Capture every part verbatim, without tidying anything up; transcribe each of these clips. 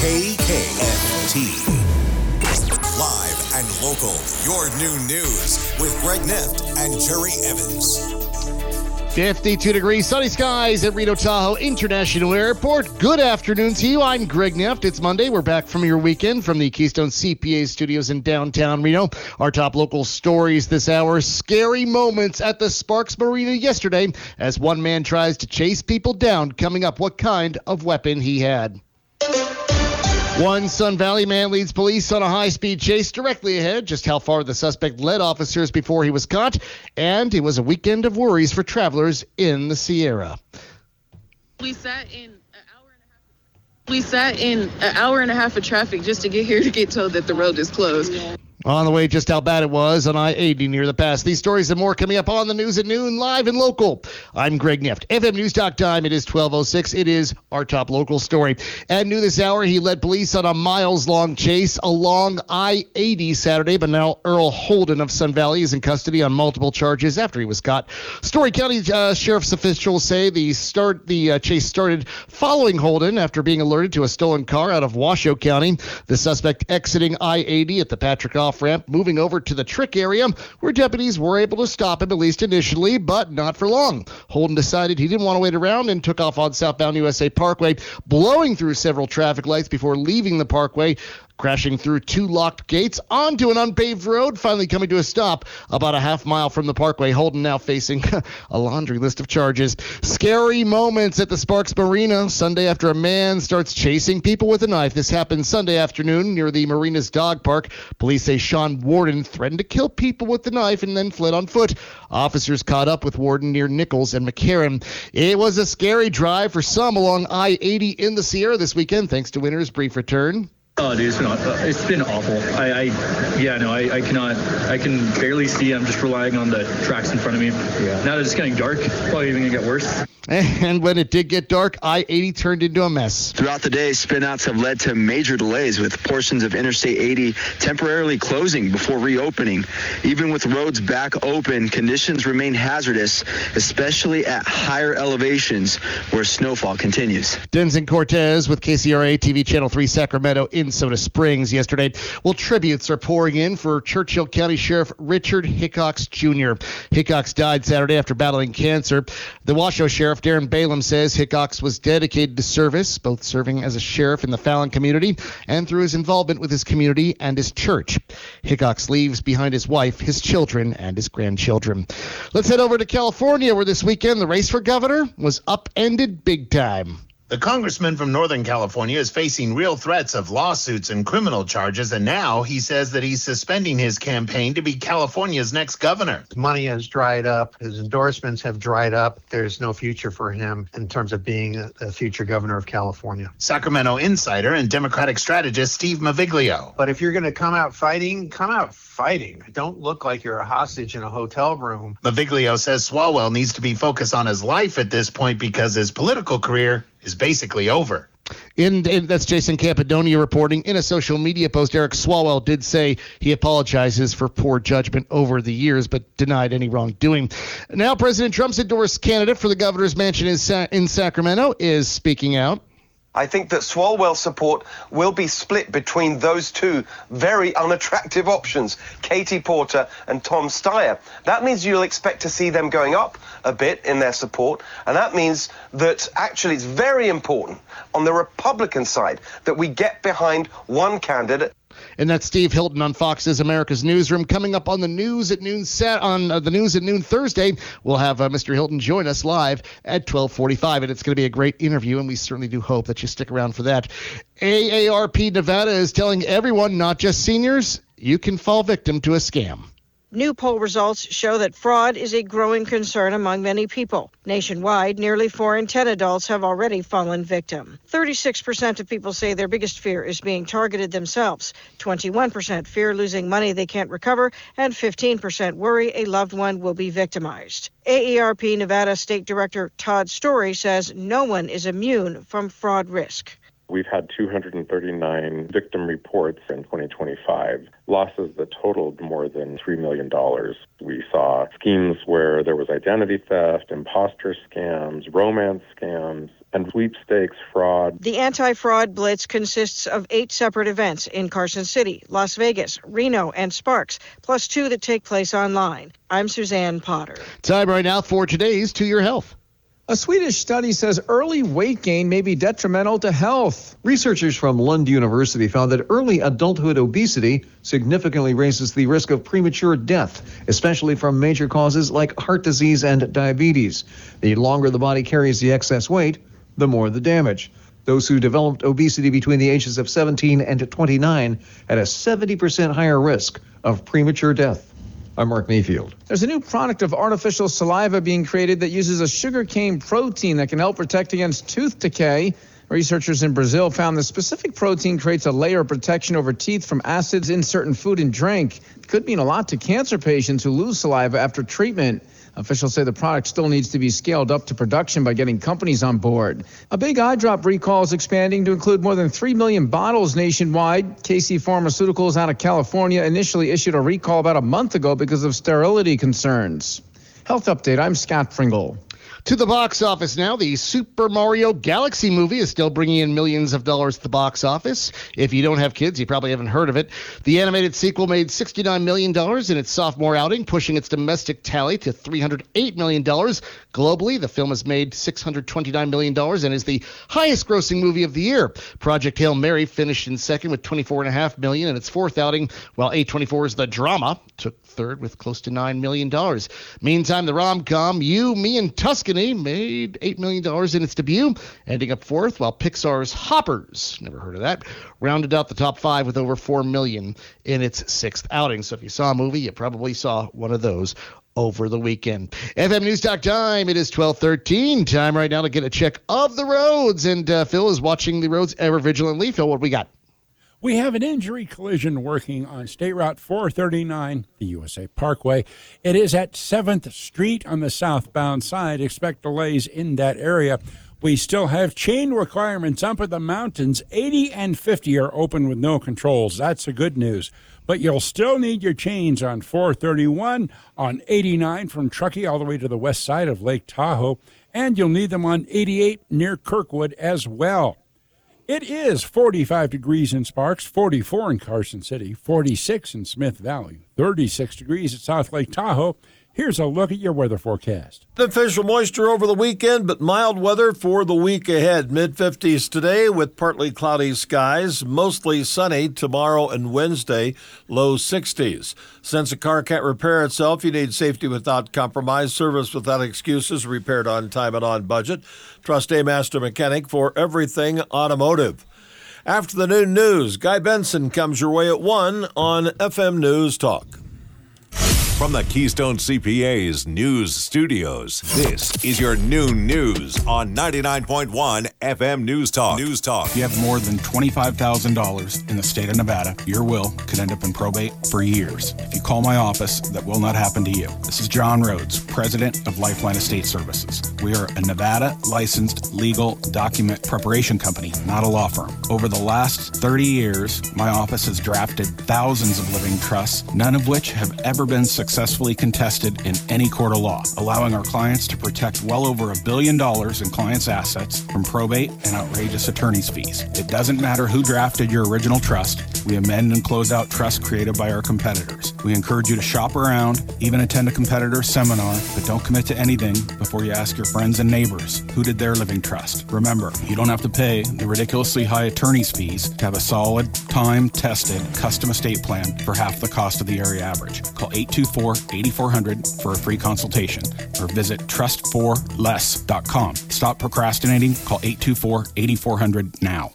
K K F T. Live and local, your new news with Greg Neft and Jerry Evans. fifty-two degrees, sunny skies at Reno Tahoe International Airport. Good afternoon to you. I'm Greg Neft. It's Monday. We're back from your weekend from the Keystone C P A studios in downtown Reno. Our top local stories this hour: scary moments at the Sparks Marina yesterday as one man tries to chase people down. Coming up, what kind of weapon he had. One Sun Valley man leads police on a high-speed chase directly ahead. Just how far the suspect led officers before he was caught. And it was a weekend of worries for travelers in the Sierra. We sat in an hour and a half. We sat in an hour and a half of traffic just to get here to get told that the road is closed. On the way, just how bad it was on I eighty near the pass. These stories and more coming up on the news at noon, live and local. I'm Greg Neft. F M News dot com. It is twelve oh six. It is our top local story. At noon this hour, he led police on a miles-long chase along I eighty Saturday, but now Earl Holden of Sun Valley is in custody on multiple charges after he was caught. Story County uh, Sheriff's officials say the start the uh, chase started following Holden after being alerted to a stolen car out of Washoe County. The suspect exiting I eighty at the Patrick Off ramp, moving over to the Trick area where deputies were able to stop him, at least initially, but not for long. Holden decided he didn't want to wait around and took off on southbound U S A Parkway, blowing through several traffic lights before leaving the parkway, crashing through two locked gates onto an unpaved road, finally coming to a stop about a half mile from the parkway. Holden now facing a laundry list of charges. Scary moments at the Sparks Marina Sunday after a man starts chasing people with a knife. This happened Sunday afternoon near the Marina's dog park. Police say Sean Warden threatened to kill people with the knife and then fled on foot. Officers caught up with Warden near Nichols and McCarran. It was a scary drive for some along I eighty in the Sierra this weekend, thanks to Winter's brief return. Oh, dude, it's been it's been awful. I, I yeah, no, I, I cannot. I can barely see. I'm just relying on the tracks in front of me. Yeah. Now that it's getting dark, probably even gonna get worse. And when it did get dark, I eighty turned into a mess. Throughout the day, spinouts have led to major delays, with portions of Interstate eighty temporarily closing before reopening. Even with roads back open, conditions remain hazardous, especially at higher elevations where snowfall continues. Denson Cortez with K C R A T V Channel three Sacramento in Soda Springs yesterday. Well, tributes are pouring in for Churchill County Sheriff Richard Hickox Junior Hickox died Saturday after battling cancer. The Washoe Sheriff Darren Balaam says Hickox was dedicated to service, both serving as a sheriff in the Fallon community and through his involvement with his community and his church. Hickox leaves behind his wife, his children, and his grandchildren. Let's head over to California, where this weekend the race for governor was upended big time. The congressman from Northern California is facing real threats of lawsuits and criminal charges, and now he says that he's suspending his campaign to be California's next governor. His money has dried up. His endorsements have dried up. There's no future for him in terms of being a, a future governor of California. Sacramento insider and Democratic strategist Steve Maviglio. But if you're going to come out fighting, come out fighting. Don't look like you're a hostage in a hotel room. Maviglio says Swalwell needs to be focused on his life at this point because his political career is basically over. In, in that's Jason Campadonia reporting. In a social media post, Eric Swalwell did say he apologizes for poor judgment over the years, but denied any wrongdoing. Now, President Trump's endorsed candidate for the governor's mansion in, Sa- in Sacramento is speaking out. I think that Swalwell's support will be split between those two very unattractive options, Katie Porter and Tom Steyer. That means you'll expect to see them going up a bit in their support, and that means that actually it's very important on the Republican side that we get behind one candidate. And that's Steve Hilton on Fox's America's Newsroom. Coming up on the news at noon sat on uh, the news at noon Thursday, we'll have uh, Mister Hilton join us live at twelve forty-five, and it's going to be a great interview, and we certainly do hope that you stick around for that. A A R P Nevada is telling everyone, not just seniors, you can fall victim to a scam. New poll results show that fraud is a growing concern among many people. Nationwide, nearly four in ten adults have already fallen victim. thirty-six percent of people say their biggest fear is being targeted themselves. twenty-one percent fear losing money they can't recover, and fifteen percent worry a loved one will be victimized. A A R P Nevada State Director Todd Story says no one is immune from fraud risk. We've had two hundred thirty-nine victim reports in twenty twenty-five, losses that totaled more than three million dollars. We saw schemes where there was identity theft, imposter scams, romance scams, and sweepstakes fraud. The anti-fraud blitz consists of eight separate events in Carson City, Las Vegas, Reno, and Sparks, plus two that take place online. I'm Suzanne Potter. Time right now for today's To Your Health. A Swedish study says early weight gain may be detrimental to health. Researchers from Lund University found that early adulthood obesity significantly raises the risk of premature death, especially from major causes like heart disease and diabetes. The longer the body carries the excess weight, the more the damage. Those who developed obesity between the ages of seventeen and twenty-nine had a seventy percent higher risk of premature death. I'm Mark Mayfield. There's a new product of artificial saliva being created that uses a sugarcane protein that can help protect against tooth decay. Researchers in Brazil found the specific protein creates a layer of protection over teeth from acids in certain food and drink. It could mean a lot to cancer patients who lose saliva after treatment. Officials say the product still needs to be scaled up to production by getting companies on board. A big eye drop recall is expanding to include more than three million bottles nationwide. K C Pharmaceuticals out of California initially issued a recall about a month ago because of sterility concerns. Health Update, I'm Scott Pringle. To the box office now. The Super Mario Galaxy movie is still bringing in millions of dollars at the box office. If you don't have kids, you probably haven't heard of it. The animated sequel made sixty-nine million dollars in its sophomore outing, pushing its domestic tally to three hundred eight million dollars. Globally, the film has made six hundred twenty-nine million dollars and is the highest grossing movie of the year. Project Hail Mary finished in second with twenty-four point five million dollars in its fourth outing, while A twenty-four's The Drama took third with close to nine million dollars. Meantime, the rom-com You, Me, and Tuscany made eight million dollars in its debut, ending up fourth, while Pixar's Hoppers, never heard of that, rounded out the top five with over four million dollars in its sixth outing. So if you saw a movie, you probably saw one of those over the weekend. F M News Talk time. It is twelve thirteen. Time right now to get a check of the roads. And uh, Phil is watching the roads ever vigilantly. Phil, what do we got? We have an injury collision working on State Route four thirty-nine, the U S A Parkway. It is at seventh Street on the southbound side. Expect delays in that area. We still have chain requirements up at the mountains. eighty and fifty are open with no controls. That's the good news. But you'll still need your chains on four thirty-one, on eighty-nine from Truckee all the way to the west side of Lake Tahoe, and you'll need them on eighty-eight near Kirkwood as well. It is forty-five degrees in Sparks, forty-four in Carson City, forty-six in Smith Valley, thirty-six degrees at South Lake Tahoe. Here's a look at your weather forecast. Beneficial moisture over the weekend, but mild weather for the week ahead. mid-fifties today with partly cloudy skies, mostly sunny tomorrow and Wednesday, low sixties. Since a car can't repair itself, you need safety without compromise, service without excuses, repaired on time and on budget. Trust A Master Mechanic for everything automotive. After the noon news, Guy Benson comes your way at one on F M News Talk. From the Keystone C P A's news studios, this is your noon news on ninety-nine point one F M News Talk. News Talk. If you have more than twenty-five thousand dollars in the state of Nevada, your will could end up in probate for years. If you call my office, that will not happen to you. This is John Rhodes, president of Lifeline Estate Services. We are a Nevada licensed legal document preparation company, not a law firm. Over the last thirty years, my office has drafted thousands of living trusts, none of which have ever been successful. successfully contested in any court of law, allowing our clients to protect well over a billion dollars in clients' assets from probate and outrageous attorney's fees. It doesn't matter who drafted your original trust. We amend and close out trusts created by our competitors. We encourage you to shop around, even attend a competitor seminar, but don't commit to anything before you ask your friends and neighbors who did their living trust. Remember, you don't have to pay the ridiculously high attorney's fees to have a solid, time-tested, custom estate plan for half the cost of the area average. Call eight two four, eight four zero zero for a free consultation or visit trust for less dot com. Stop procrastinating. Call eight two four, eight four zero zero now.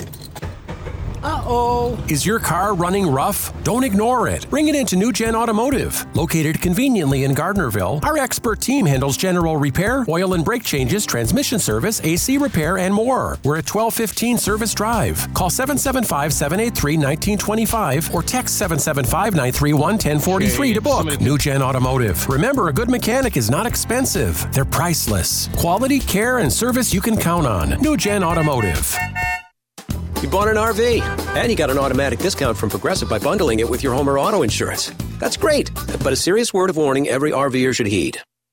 Uh-oh. Is your car running rough? Don't ignore it. Bring it into New Gen Automotive. Located conveniently in Gardnerville, our expert team handles general repair, oil and brake changes, transmission service, A C repair, and more. We're at twelve fifteen Service Drive. Call seven seven five, seven eight three, one nine two five or text seven seven five, nine three one, one zero four three to book. New Gen Automotive. Remember, a good mechanic is not expensive. They're priceless. Quality, care, and service you can count on. New Gen Automotive. You bought an R V, and you got an automatic discount from Progressive by bundling it with your home or auto insurance. That's great, but a serious word of warning every RVer should heed.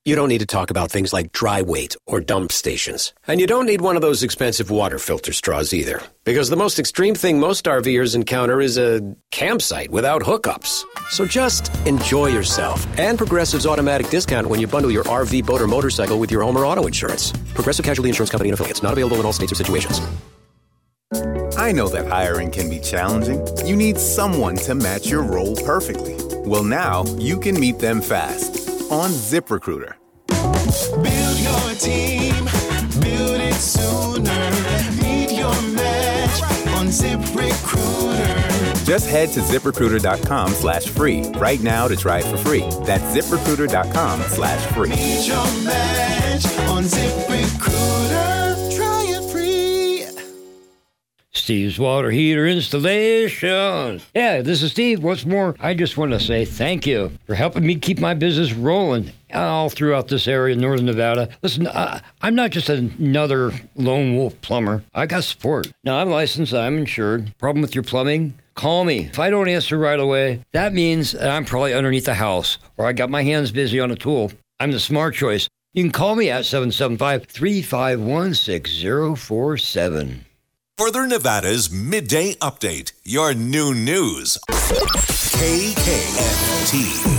You don't need to talk about things like dry weight or dump stations. And you don't need one of those expensive water filter straws either. Because the most extreme thing most RVers encounter is a campsite without hookups. So just enjoy yourself. And Progressive's automatic discount when you bundle your R V, boat, or motorcycle with your home or auto insurance. Progressive Casualty Insurance Company and Affiliates. Not available in all states or situations. I know that hiring can be challenging. You need someone to match your role perfectly. Well, now you can meet them fast on ZipRecruiter. Build your team, build it sooner. Meet your match on ZipRecruiter. Just head to ZipRecruiter.com slash free right now to try it for free. That's ZipRecruiter.com slash free. Meet your match on ZipRecruiter. Try it free. Steve's Water Heater Installation. Yeah, this is Steve. What's more, I just want to say thank you for helping me keep my business rolling all throughout this area, Northern Nevada. Listen, uh, I'm not just another lone wolf plumber. I got support. Now, I'm licensed. I'm insured. Problem with your plumbing? Call me. If I don't answer right away, that means that I'm probably underneath the house or I got my hands busy on a tool. I'm the smart choice. You can call me at seven seven five, three five one, six zero four seven. Northern Nevada's Midday Update. Your new news. K K F T.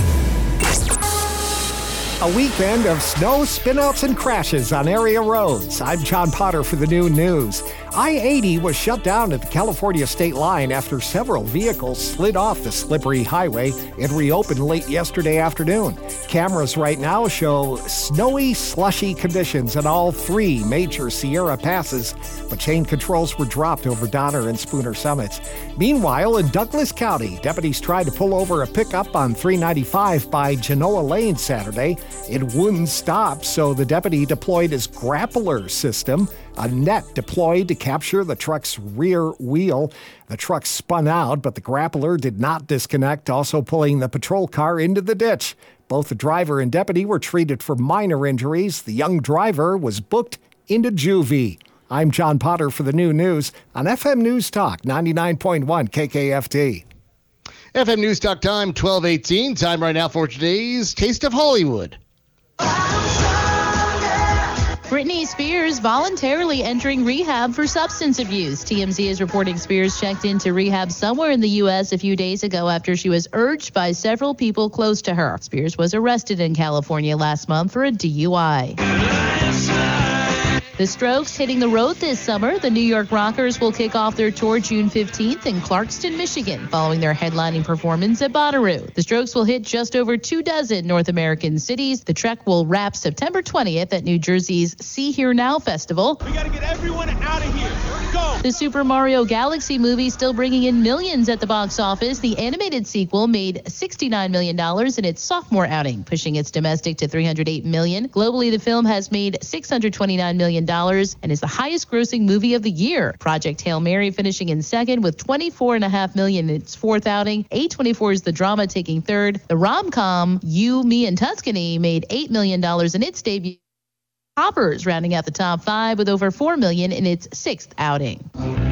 A weekend of snow, spinouts, and crashes on area roads. I'm John Potter for the Noon News. I eighty was shut down at the California state line after several vehicles slid off the slippery highway and reopened late yesterday afternoon. Cameras right now show snowy, slushy conditions on all three major Sierra passes, but chain controls were dropped over Donner and Spooner Summits. Meanwhile, in Douglas County, deputies tried to pull over a pickup on three ninety-five by Genoa Lane Saturday. It wouldn't stop, so the deputy deployed his grappler system, a net deployed to capture the truck's rear wheel. The truck spun out, but the grappler did not disconnect, also pulling the patrol car into the ditch. Both the driver and deputy were treated for minor injuries. The young driver was booked into juvie. I'm John Potter for the New News on F M News Talk ninety-nine point one K K F T. F M News Talk time, twelve eighteen. Time right now for today's Taste of Hollywood. Britney Spears voluntarily entering rehab for substance abuse. T M Z is reporting Spears checked into rehab somewhere in the U S a few days ago after she was urged by several people close to her. Spears was arrested in California last month for a D U I. The Strokes hitting the road this summer. The New York Rockers will kick off their tour June fifteenth in Clarkston, Michigan, following their headlining performance at Bonnaroo. The Strokes will hit just over two dozen North American cities. The trek will wrap September twentieth at New Jersey's See Here Now Festival. We got to get everyone out of here. Go! The Super Mario Galaxy movie still bringing in millions at the box office. The animated sequel made sixty-nine million dollars in its sophomore outing, pushing its domestic to three hundred eight million dollars. Globally, the film has made six hundred twenty-nine million dollars and is the highest grossing movie of the year. Project Hail Mary finishing in second with twenty-four point five million dollars in its fourth outing. A twenty-four is the drama taking third. The rom-com You, Me, and Tuscany made eight million dollars in its debut. Hoppers rounding out the top five with over four million dollars in its sixth outing.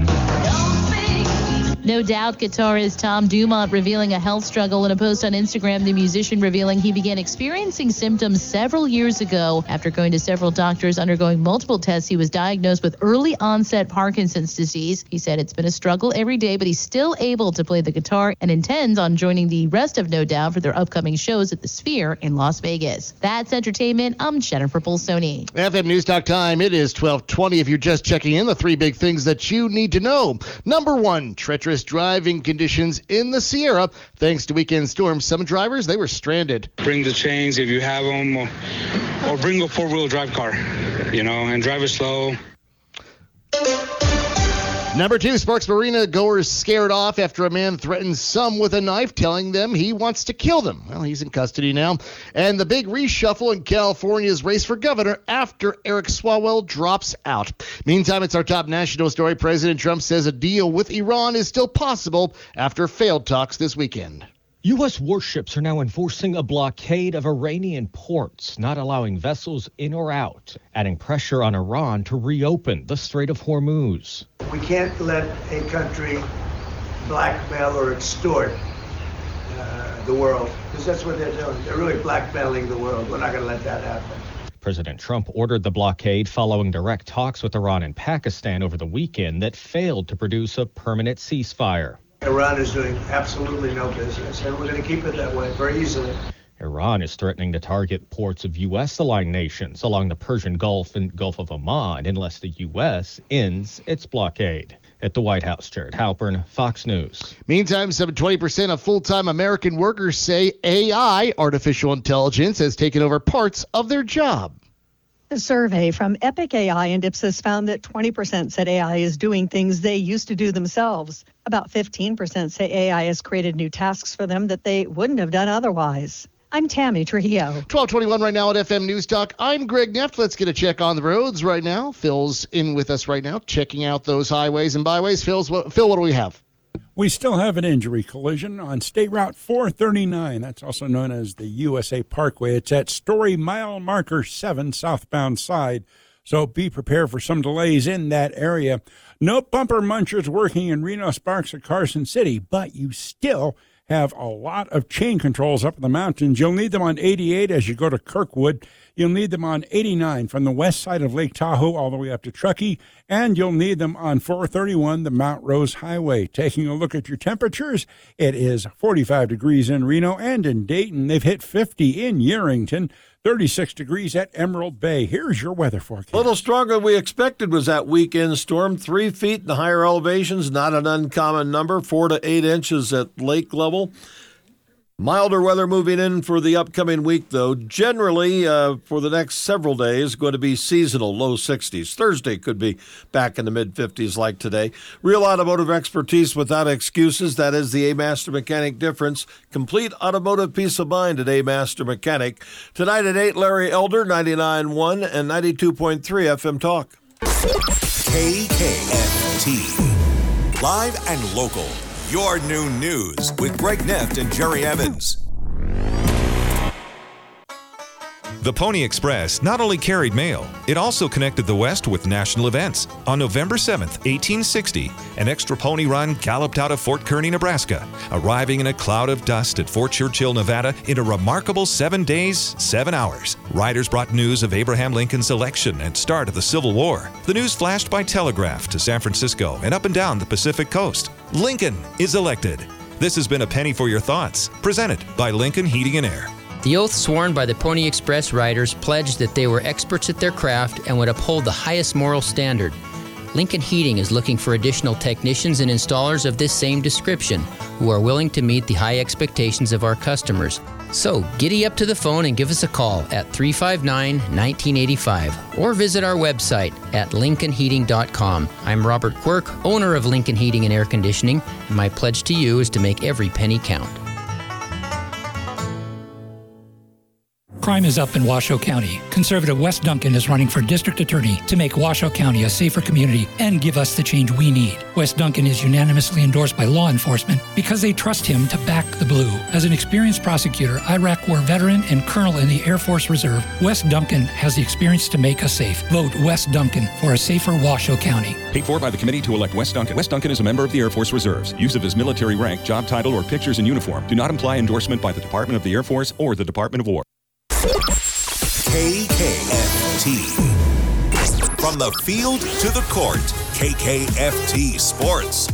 No Doubt guitarist Tom Dumont revealing a health struggle in a post on Instagram. The musician revealing he began experiencing symptoms several years ago. After going to several doctors, undergoing multiple tests, he was diagnosed with early onset Parkinson's disease. He said it's been a struggle every day, but he's still able to play the guitar and intends on joining the rest of No Doubt for their upcoming shows at the Sphere in Las Vegas. That's entertainment. I'm Jennifer Bolsoni. F M News Talk time. It is twelve twenty. If you're just checking in, the three big things that you need to know. Number one, treacherous driving conditions in the Sierra. Thanks to weekend storms, some drivers, they were stranded. Bring the chains if you have them, or, or bring a four-wheel drive car, you know, and drive it slow. Number two, Sparks Marina goers scared off after a man threatens some with a knife, telling them he wants to kill them. Well, he's in custody now. And the big reshuffle in California's race for governor after Eric Swalwell drops out. Meantime, it's our top national story. President Trump says a deal with Iran is still possible after failed talks this weekend. U S warships are now enforcing a blockade of Iranian ports, not allowing vessels in or out, adding pressure on Iran to reopen the Strait of Hormuz. We can't let a country blackmail or extort uh, the world, because that's what they're doing. They're really blackmailing the world. We're not going to let that happen. President Trump ordered the blockade following direct talks with Iran and Pakistan over the weekend that failed to produce a permanent ceasefire. Iran is doing absolutely no business, and we're going to keep it that way very easily. Iran is threatening to target ports of U S-aligned nations along the Persian Gulf and Gulf of Oman unless the U S ends its blockade. At the White House, Jared Halpern, Fox News. Meantime, some twenty percent of full-time American workers say A I, artificial intelligence, has taken over parts of their job. A survey from Epic A I and Ipsos found that twenty percent said A I is doing things they used to do themselves. About fifteen percent say A I has created new tasks for them that they wouldn't have done otherwise. I'm Tammy Trujillo. twelve twenty-one right now at F M News Talk. I'm Greg Neff. Let's get a check on the roads right now. Phil's in with us right now, checking out those highways and byways. Phil's, what, Phil, what do we have? We still have an injury collision on State Route four thirty-nine. That's also known as the U S A Parkway. It's at Story Mile Marker seven, southbound side. So be prepared for some delays in that area. No bumper munchers working in Reno, Sparks, or Carson City, but you still have a lot of chain controls up in the mountains. You'll need them on eighty-eight as you go to Kirkwood. You'll need them on eighty-nine from the west side of Lake Tahoe all the way up to Truckee. And you'll need them on four thirty-one, the Mount Rose Highway. Taking a look at your temperatures, it is forty-five degrees in Reno and in Dayton. They've hit fifty in Yerington. thirty-six degrees at Emerald Bay. Here's your weather forecast. A little stronger than we expected was that weekend storm. Three feet in the higher elevations, not an uncommon number. Four to eight inches at lake level. Milder weather moving in for the upcoming week, though. Generally, uh, for the next several days, going to be seasonal, low sixties. Thursday could be back in the mid-fifties like today. Real automotive expertise without excuses. That is the A-Master Mechanic difference. Complete automotive peace of mind at A-Master Mechanic. Tonight at eight, Larry Elder, ninety-nine point one and ninety-two point three F M Talk. K K F T. Live and local. Your noon news with Greg Neft and Jerry Evans. The Pony Express not only carried mail, it also connected the West with national events. On November seventh, eighteen sixty, an extra pony run galloped out of Fort Kearny, Nebraska, arriving in a cloud of dust at Fort Churchill, Nevada in a remarkable seven days, seven hours. Riders brought news of Abraham Lincoln's election and start of the Civil War. The news flashed by telegraph to San Francisco and up and down the Pacific coast. Lincoln is elected. This has been a Penny for Your Thoughts, presented by Lincoln Heating and Air. The oath sworn by the Pony Express riders pledged that they were experts at their craft and would uphold the highest moral standard. Lincoln Heating is looking for additional technicians and installers of this same description who are willing to meet the high expectations of our customers. So giddy up to the phone and give us a call at three five nine, one nine eight five or visit our website at lincoln heating dot com. I'm Robert Quirk, owner of Lincoln Heating and Air Conditioning, and my pledge to you is to make every penny count. Crime is up in Washoe County. Conservative Wes Duncan is running for district attorney to make Washoe County a safer community and give us the change we need. Wes Duncan is unanimously endorsed by law enforcement because they trust him to back the blue. As an experienced prosecutor, Iraq War veteran, and colonel in the Air Force Reserve, Wes Duncan has the experience to make us safe. Vote Wes Duncan for a safer Washoe County. Paid for by the committee to elect Wes Duncan. Wes Duncan is a member of the Air Force Reserves. Use of his military rank, job title, or pictures in uniform do not imply endorsement by the Department of the Air Force or the Department of War. K K F T. From the field to the court, K K F T Sports.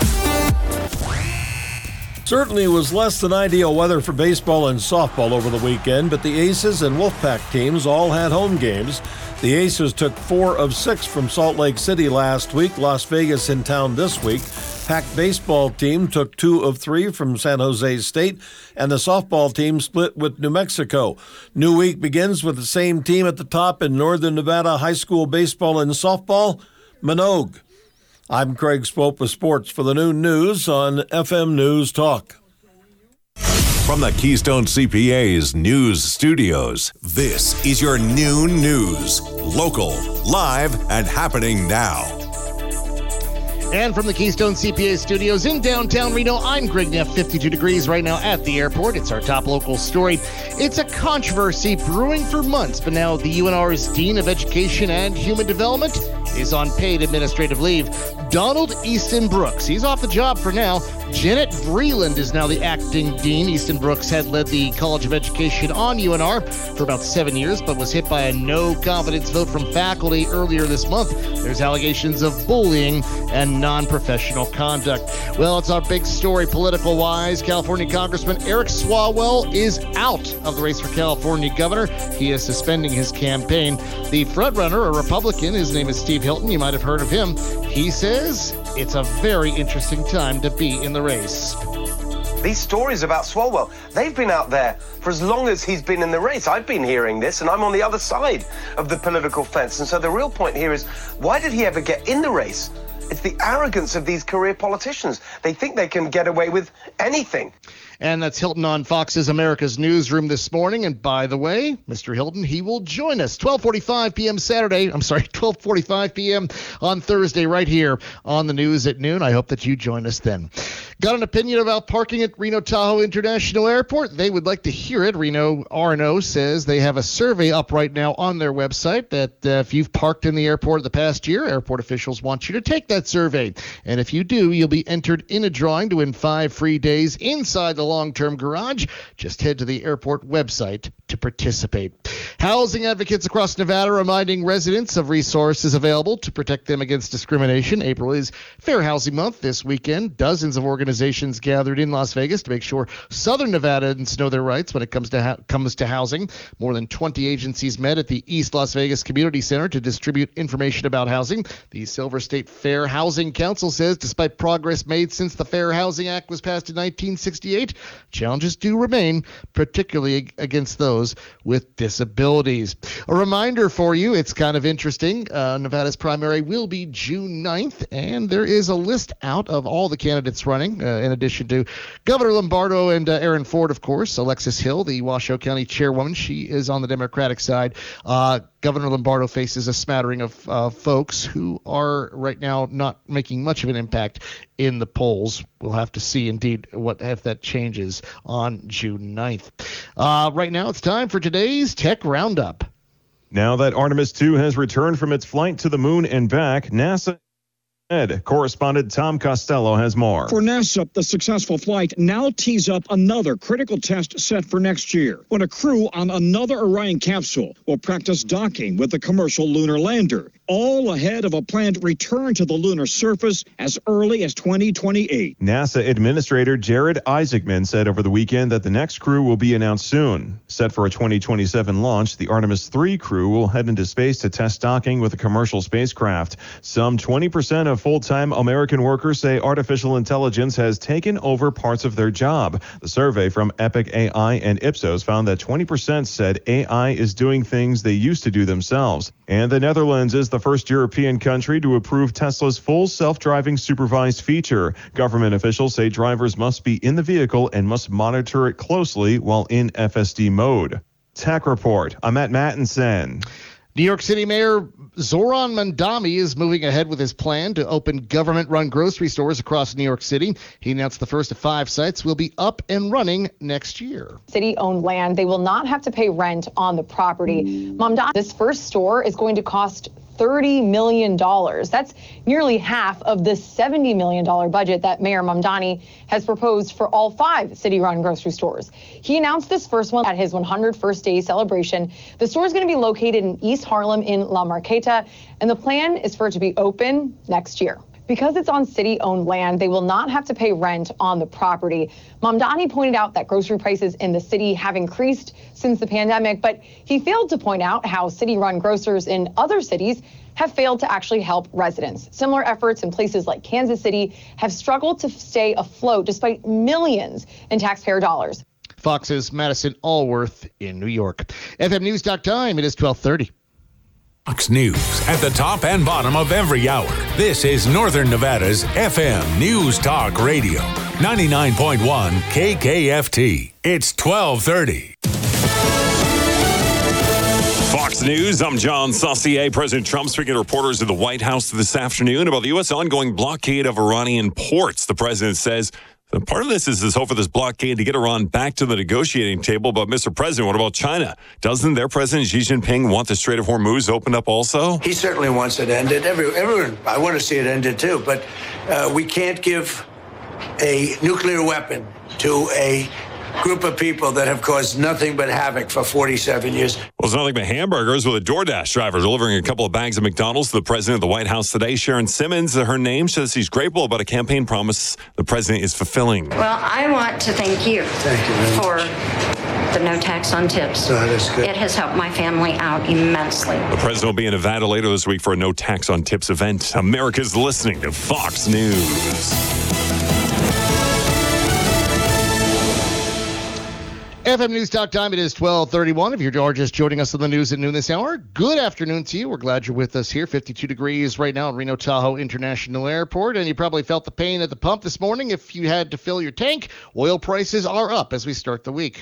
Certainly was less than ideal weather for baseball and softball over the weekend, but the Aces and Wolfpack teams all had home games. The Aces took four of six from Salt Lake City last week, Las Vegas in town this week. Pack baseball team took two of three from San Jose State, and the softball team split with New Mexico. New week begins with the same team at the top in Northern Nevada high school baseball and softball, Minogue. I'm Craig Swope with sports for the noon news on F M News Talk. From the Keystone C P A's news studios, this is your noon news. Local, live, and happening now. And from the Keystone C P A studios in downtown Reno, I'm Greg Neff, fifty-two degrees right now at the airport. It's our top local story. It's a controversy brewing for months, but now the U N R's Dean of Education and Human Development is on paid administrative leave. Donald Easton Brooks, he's off the job for now. Janet Vreeland is now the acting dean. Easton Brooks had led the College of Education on U N R for about seven years, but was hit by a no-confidence vote from faculty earlier this month. There's allegations of bullying and non-professional conduct. Well, it's our big story political-wise. California Congressman Eric Swalwell is out of the race for California governor. He is suspending his campaign. The frontrunner, a Republican, his name is Steve Hilton. You might have heard of him. He says it's a very interesting time to be in the race. These stories about Swalwell, they've been out there for as long as he's been in the race. I've been hearing this, and I'm on the other side of the political fence. And so the real point here is, why did he ever get in the race? It's the arrogance of these career politicians. They think they can get away with anything. And that's Hilton on Fox's America's Newsroom this morning. And by the way, Mister Hilton, he will join us twelve forty-five p.m. Saturday. I'm sorry, twelve forty-five p.m. on Thursday right here on the news at noon. I hope that you join us then. Got an opinion about parking at Reno Tahoe International Airport? They would like to hear it. Reno R and O says they have a survey up right now on their website that uh, if you've parked in the airport the past year, airport officials want you to take that survey. And if you do, you'll be entered in a drawing to win five free days inside the long-term garage. Just head to the airport website to participate. Housing advocates across Nevada reminding residents of resources available to protect them against discrimination. April is Fair Housing Month. This weekend, dozens of organizations gathered in Las Vegas to make sure Southern Nevadans know their rights when it comes to ha- comes to housing. More than twenty agencies met at the East Las Vegas Community Center to distribute information about housing. The Silver State Fair Housing Council says despite progress made since the Fair Housing Act was passed in nineteen sixty-eight, challenges do remain, particularly against those with disabilities. A reminder for you, it's kind of interesting. Uh, Nevada's primary will be June ninth, and there is a list out of all the candidates running, uh, in addition to Governor Lombardo and uh, Aaron Ford, of course. Alexis Hill, the Washoe County chairwoman, she is on the Democratic side. Uh, Governor Lombardo faces a smattering of uh, folks who are right now not making much of an impact in the polls. We'll have to see, indeed, what if that changes on June ninth. Uh, right now, it's time for today's Tech Roundup. Now that Artemis two has returned from its flight to the moon and back, NASA Ed, correspondent Tom Costello has more. For NASA, the successful flight now tees up another critical test set for next year, when a crew on another Orion capsule will practice docking with the commercial lunar lander, all ahead of a planned return to the lunar surface as early as twenty twenty-eight. NASA Administrator Jared Isaacman said over the weekend that the next crew will be announced soon. Set for a twenty twenty-seven launch, the Artemis three crew will head into space to test docking with a commercial spacecraft. Some twenty percent of full-time American workers say artificial intelligence has taken over parts of their job. The survey from Epic A I and Ipsos found that twenty percent said A I is doing things they used to do themselves. And the Netherlands is the first European country to approve Tesla's full self-driving supervised feature. Government officials say drivers must be in the vehicle and must monitor it closely while in F S D mode. Tech Report. I'm Matt Mattinson. New York City Mayor Zoran Mandami is moving ahead with his plan to open government-run grocery stores across New York City. He announced the first of five sites will be up and running next year. City-owned land, they will not have to pay rent on the property. Mamdani, this first store is going to cost thirty million dollars. That's nearly half of the seventy million dollars budget that Mayor Mamdani has proposed for all five city-run grocery stores. He announced this first one at his one hundred first day celebration. The store is going to be located in East Harlem in La Marqueta, and the plan is for it to be open next year. Because it's on city-owned land, they will not have to pay rent on the property. Mamdani pointed out that grocery prices in the city have increased since the pandemic, but he failed to point out how city-run grocers in other cities have failed to actually help residents. Similar efforts in places like Kansas City have struggled to stay afloat despite millions in taxpayer dollars. Fox's Madison Allworth in New York. F M News dot time, it is twelve thirty. Fox News at the top and bottom of every hour. This is Northern Nevada's F M News Talk Radio, ninety-nine point one K K F T. It's twelve thirty. Fox News, I'm John Saucier. President Trump speaking to reporters at the White House this afternoon about the U S ongoing blockade of Iranian ports. The president says So part of this is this hope for this blockade to get Iran back to the negotiating table. But, Mister President, what about China? Doesn't their president Xi Jinping want the Strait of Hormuz opened up also? He certainly wants it ended. Every, everyone, I want to see it ended too. But uh, we can't give a nuclear weapon to a group of people that have caused nothing but havoc for forty-seven years. Well, it's nothing but hamburgers with a DoorDash driver delivering a couple of bags of McDonald's to the president of the White House today. Sharon Simmons, her name, says she's grateful about a campaign promise the president is fulfilling. Well, I want to thank you, thank you for the no tax on tips. Oh, that's good. It has helped my family out immensely. The president will be in Nevada later this week for a no tax on tips event. America's listening to Fox News. F M News Talk time. It is twelve thirty-one. If you're just joining us on the news at noon this hour, good afternoon to you. We're glad you're with us here. fifty-two degrees right now at Reno Tahoe International Airport. And you probably felt the pain at the pump this morning if you had to fill your tank. Oil prices are up as we start the week.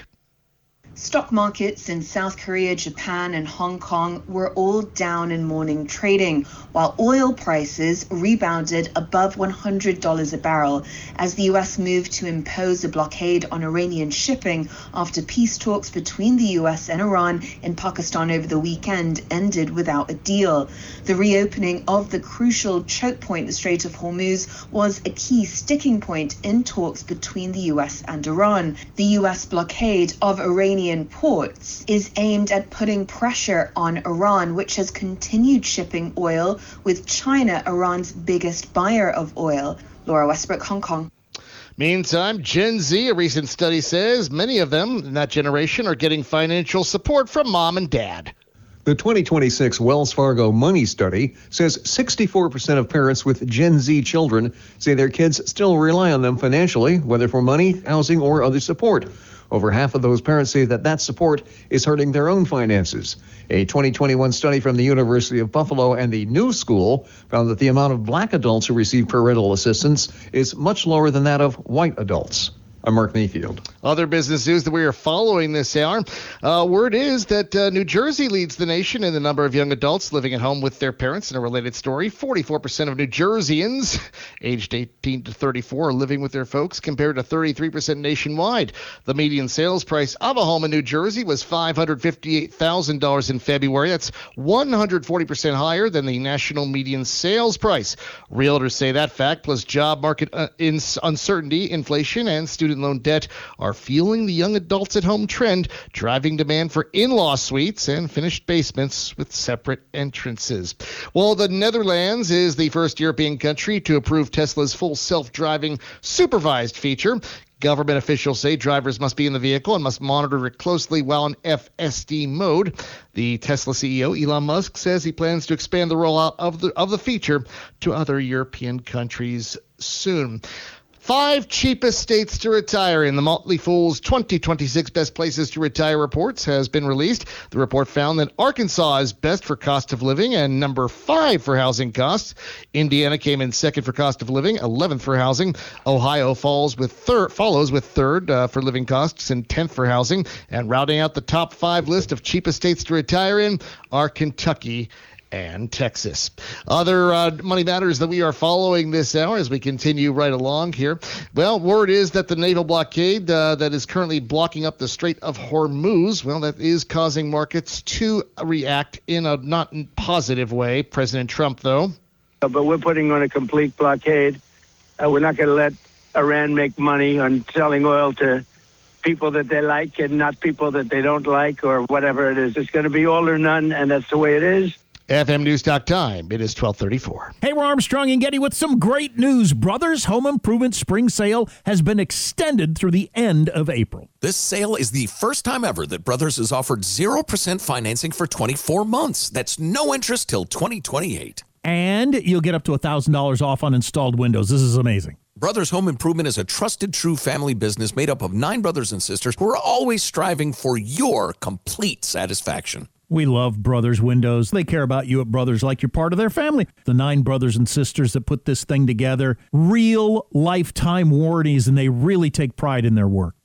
Stock markets in South Korea, Japan, and Hong Kong were all down in morning trading, while oil prices rebounded above one hundred dollars a barrel as the U S moved to impose a blockade on Iranian shipping after peace talks between the U S and Iran in Pakistan over the weekend ended without a deal. The reopening of the crucial choke point, the Strait of Hormuz, was a key sticking point in talks between the U S and Iran. The U S blockade of Iranian ports is aimed at putting pressure on Iran, which has continued shipping oil, with China Iran's biggest buyer of oil. Laura Westbrook, Hong Kong. Meantime, Gen Z, a recent study says many of them in that generation are getting financial support from mom and dad. The twenty twenty-six Wells Fargo Money Study says sixty-four percent of parents with Gen Z children say their kids still rely on them financially, whether for money, housing, or other support. Over half of those parents say that that support is hurting their own finances. A twenty twenty-one study from the University of Buffalo and the New School found that the amount of black adults who receive parental assistance is much lower than that of white adults. I'm Mark Mayfield. Other business news that we are following this hour. Uh, word is that uh, New Jersey leads the nation in the number of young adults living at home with their parents. In a related story, forty-four percent of New Jerseyans aged eighteen to thirty-four are living with their folks, compared to thirty-three percent nationwide. The median sales price of a home in New Jersey was five hundred fifty-eight thousand dollars in February. That's one hundred forty percent higher than the national median sales price. Realtors say that fact, plus job market uh, ins- uncertainty, inflation, and student loan debt are fueling the young adults at home trend, driving demand for in-law suites and finished basements with separate entrances. Well, the Netherlands is the first European country to approve Tesla's full self-driving supervised feature. Government officials say drivers must be in the vehicle and must monitor it closely while in F S D mode. The Tesla C E O, Elon Musk, says he plans to expand the rollout of the of the feature to other European countries soon. Five cheapest states to retire in the Motley Fool's twenty twenty-six Best Places to Retire reports has been released. The report found that Arkansas is best for cost of living and number five for housing costs. Indiana came in second for cost of living, eleventh for housing. Ohio falls with third, follows with third uh, for living costs and tenth for housing. And rounding out the top five list of cheapest states to retire in are Kentucky and Texas. Other uh, money matters that we are following this hour as we continue right along here. Well, word is that the naval blockade uh, that is currently blocking up the Strait of Hormuz, well, that is causing markets to react in a not positive way. President Trump, though. But we're putting on a complete blockade. Uh, we're not going to let Iran make money on selling oil to people that they like and not people that they don't like, or whatever it is. It's going to be all or none, and that's the way it is. F M News Talk time. It is twelve thirty-four. Hey, we're Armstrong and Getty with some great news. Brothers Home Improvement Spring Sale has been extended through the end of April. This sale is the first time ever that Brothers has offered zero percent financing for twenty-four months. That's no interest till twenty twenty-eight. And you'll get up to one thousand dollars off on installed windows. This is amazing. Brothers Home Improvement is a trusted, true family business made up of nine brothers and sisters who are always striving for your complete satisfaction. We love Brothers Windows. They care about you at Brothers like you're part of their family. The nine brothers and sisters that put this thing together, real lifetime warranties, and they really take pride in their work.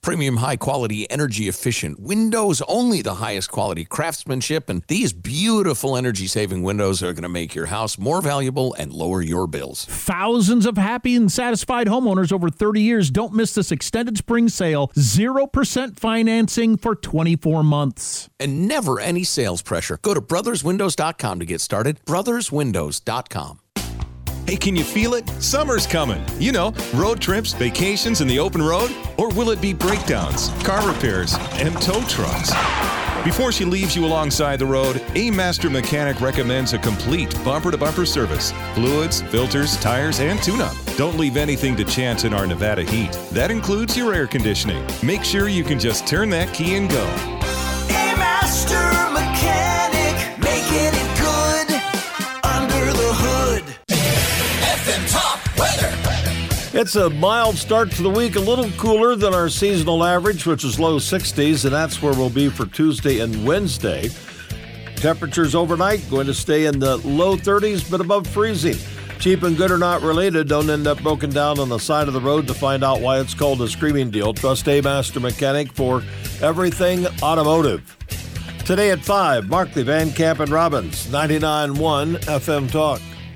Premium high-quality, energy-efficient windows, only the highest quality craftsmanship, and these beautiful energy-saving windows are going to make your house more valuable and lower your bills. Thousands of happy and satisfied homeowners over thirty years. Don't miss this extended spring sale. zero percent financing for twenty-four months. And never any sales pressure. Go to brothers windows dot com to get started. brothers windows dot com. Hey, can you feel it? Summer's coming. You know, road trips, vacations, and the open road? Or will it be breakdowns, car repairs, and tow trucks? Before she leaves you alongside the road, A Master Mechanic recommends a complete bumper-to-bumper service. Fluids, filters, tires, and tune-up. Don't leave anything to chance in our Nevada heat. That includes your air conditioning. Make sure you can just turn that key and go. A Master Mechanic, making it good under the hood. F M Top Weather. It's a mild start to the week, a little cooler than our seasonal average, which is low sixties, and that's where we'll be for Tuesday and Wednesday. Temperatures overnight going to stay in the low thirties, but above freezing. Cheap and good are not related. Don't end up broken down on the side of the road to find out why it's called a screaming deal. Trust A Master Mechanic for everything automotive. Today at five, Markley, Van Camp, and Robbins, ninety-nine point one F M Talk.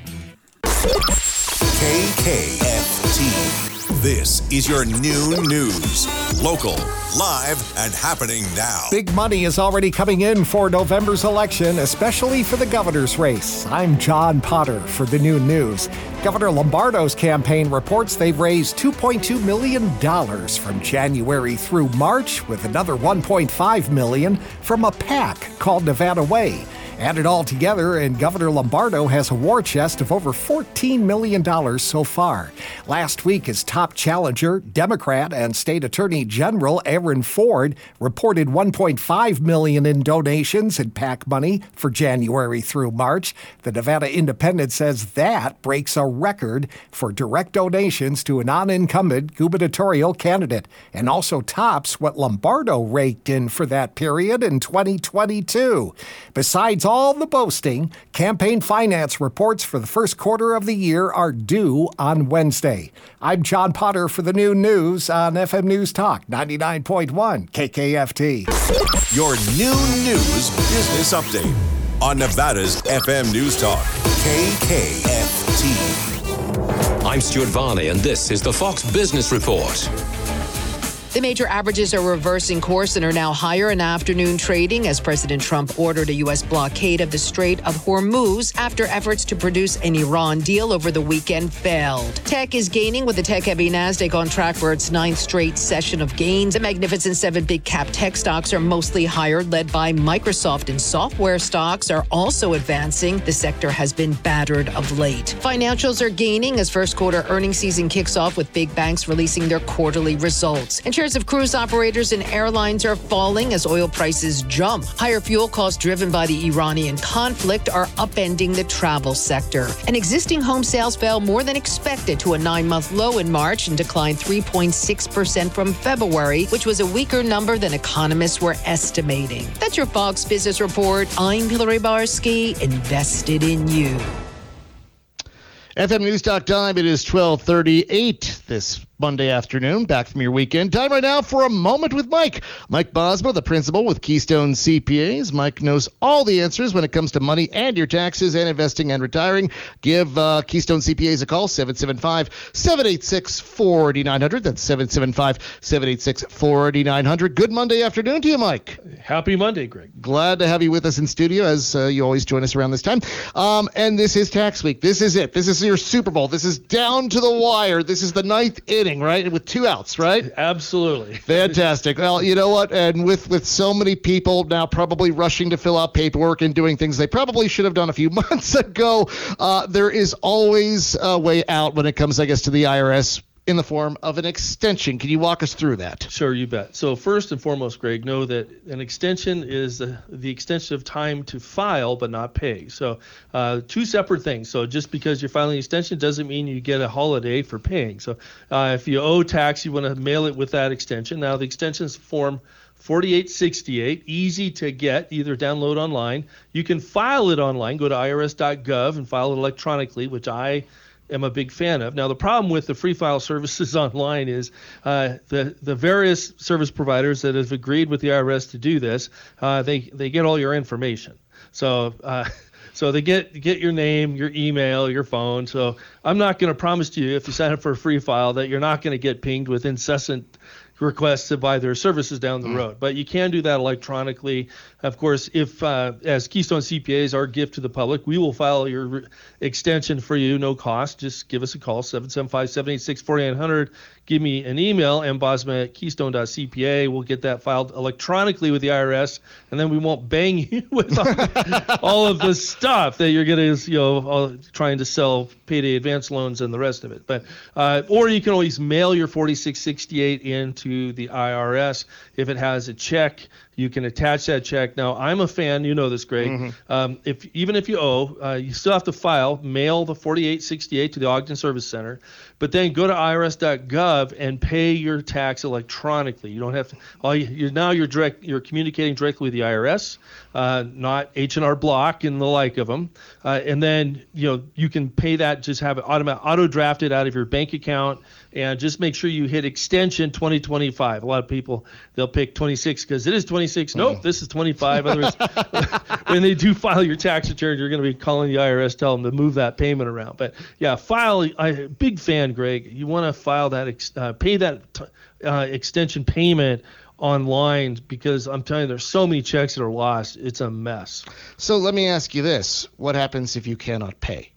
K K F T. This is your new news. Local, live, and happening now. Big money is already coming in for November's election, especially for the governor's race. I'm John Potter for the new news. Governor Lombardo's campaign reports they've raised two point two million dollars from January through March, with another one point five million dollars from a PAC called Nevada Way. Add it all together, and Governor Lombardo has a war chest of over fourteen million dollars so far. Last week, his top challenger, Democrat and State Attorney General Aaron Ford, reported one point five million dollars in donations and PAC money for January through March. The Nevada Independent says that breaks a record for direct donations to a non-incumbent gubernatorial candidate, and also tops what Lombardo raked in for that period in twenty twenty-two. Besides all the boasting, campaign finance reports for the first quarter of the year are due on Wednesday. I'm John Potter for the new news on F M News Talk ninety-nine point one K K F T. Your new news business update on Nevada's F M News Talk K K F T. I'm Stuart Varney, and this is the Fox Business Report. The major averages are reversing course and are now higher in afternoon trading as President Trump ordered a U S blockade of the Strait of Hormuz after efforts to produce an Iran deal over the weekend failed. Tech is gaining with the tech-heavy Nasdaq on track for its ninth straight session of gains. The Magnificent Seven big-cap tech stocks are mostly higher, led by Microsoft, and software stocks are also advancing. The sector has been battered of late. Financials are gaining as first quarter earnings season kicks off with big banks releasing their quarterly results. And shares of cruise operators and airlines are falling as oil prices jump. Higher fuel costs driven by the Iranian conflict are upending the travel sector. And existing home sales fell more than expected to a nine-month low in March and declined three point six percent from February, which was a weaker number than economists were estimating. That's your Fox Business Report. I'm Hillary Barsky, invested in you. F M News Talk time. It is twelve thirty-eight this Monday afternoon. Back from your weekend. Time right now for a moment with Mike. Mike Bosma, the principal with Keystone C P As. Mike knows all the answers when it comes to money and your taxes and investing and retiring. Give uh, Keystone C P As a call, seven seven five, seven eight six, four nine zero zero. That's seven seven five, seven eight six, four nine zero zero. Good Monday afternoon to you, Mike. Happy Monday, Greg. Glad to have you with us in studio, as uh, you always join us around this time. Um, and this is tax week. This is it. This is your Super Bowl. This is down to the wire. This is the ninth inning, right? With two outs, right? Absolutely. Fantastic. Well, you know what? And with, with so many people now probably rushing to fill out paperwork and doing things they probably should have done a few months ago, uh, there is always a way out when it comes, I guess, to the I R S in the form of an extension. Can you walk us through that? Sure, you bet. So first and foremost, Greg, know that an extension is the, the extension of time to file but not pay. So uh, two separate things. So just because you're filing an extension doesn't mean you get a holiday for paying. So uh, if you owe tax, you want to mail it with that extension. Now the extension's form forty-eight sixty-eight, easy to get, either download online. You can file it online, go to I R S dot gov and file it electronically, which I am a big fan of. Now, the problem with the free file services online is uh, the the various service providers that have agreed with the I R S to do this, uh, they they get all your information. So. Uh, So they get get your name, your email, your phone. So I'm not going to promise to you if you sign up for a free file that you're not going to get pinged with incessant requests to buy their services down the road. But you can do that electronically. Of course, if uh, as Keystone C P As, our gift to the public, we will file your re- extension for you, no cost. Just give us a call, seven seven five, seven eight six, four eight zero zero. Give me an email, m bosma at keystone dot c p a. We'll get that filed electronically with the I R S, and then we won't bang you with all, all of the stuff that you're going to, you know, uh, trying to sell payday advance loans and the rest of it. But uh, or you can always mail your forty-six sixty-eight into the I R S. If it has a check, you can attach that check. Now, I'm a fan. You know this, Greg. Mm-hmm. Um, if even if you owe, uh, you still have to file, mail the forty-eight sixty-eight to the Ogden Service Center, but then go to I R S dot gov and pay your tax electronically. You don't have to. All you, you're now you're direct. You're communicating directly with the I R S, uh, not H and R Block and the like of them. Uh, and then you know you can pay that. Just have it automatic auto drafted out of your bank account. And just make sure you hit extension twenty twenty-five. A lot of people, they'll pick twenty-six because it is twenty-six. Nope, this is twenty-five. Otherwise, when they do file your tax return, you're going to be calling the I R S, tell them to move that payment around. But yeah, file. I big fan, Greg. You want to file that, ex, uh, pay that t- uh, extension payment online because I'm telling you, there's so many checks that are lost. It's a mess. So let me ask you this: what happens if you cannot pay?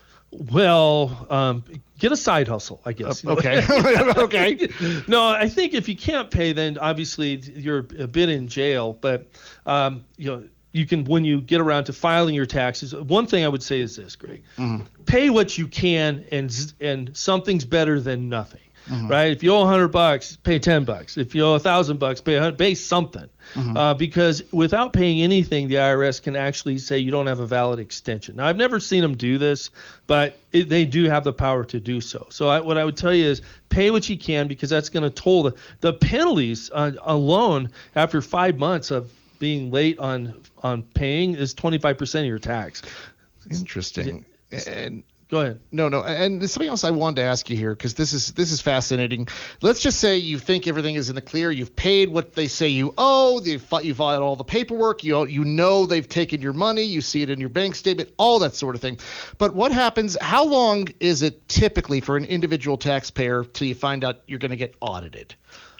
Well, um, get a side hustle, I guess. Uh, okay. okay. No, I think if you can't pay, then obviously you're a bit in jail. But um, you know, you can when you get around to filing your taxes. One thing I would say is this, Greg: mm-hmm. pay what you can, and and something's better than nothing. Mm-hmm. Right? If you owe a hundred bucks, pay ten bucks. If you owe a thousand bucks, pay a hundred. Pay something, mm-hmm. uh, because without paying anything, the I R S can actually say you don't have a valid extension. Now, I've never seen them do this, but it, they do have the power to do so. So, I, what I would tell you is pay what you can because that's going to toll the the penalties uh, alone after five months of being late on on paying is twenty-five percent of your tax. Interesting. And Go ahead. No, no, and there's something else I wanted to ask you here because this is this is fascinating. Let's just say you think everything is in the clear. You've paid what they say you owe. You've you filed all the paperwork. You you know they've taken your money. You see it in your bank statement. All that sort of thing. But what happens? How long is it typically for an individual taxpayer till you find out you're going to get audited?